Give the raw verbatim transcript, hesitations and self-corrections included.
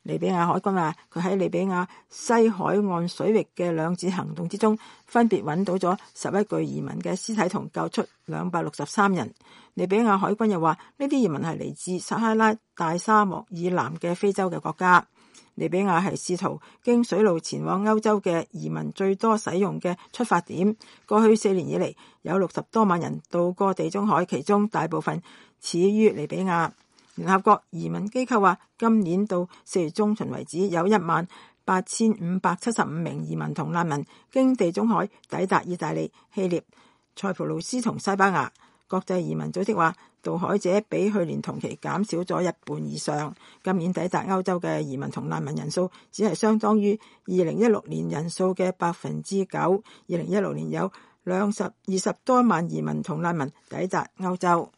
利比亞海軍話，佢喺利比亞西海岸水域嘅兩次行動之中，分別揾到咗十一具移民嘅屍體同救出兩百六十三人。利比亞海軍又話，呢啲移民係嚟自撒哈拉大沙漠以南嘅非洲嘅國家。利比亞係試圖經水路前往歐洲嘅移民最多使用嘅出發點。過去四年以嚟，有六十多萬人渡過地中海，其中大部分始於利比亞。聯合國移民機構話，今年到四月中旬為止，有一萬八千五百七十五名移民同難民經地中海抵達意大利、希臘、塞浦路斯同西班牙。國際移民組織話，渡海者比去年同期減少咗一半以上。今年抵達歐洲嘅移民同難民人數只係相當於二零一六年人數嘅百分之九。二零一六年有兩十二十多萬移民同難民抵達歐洲。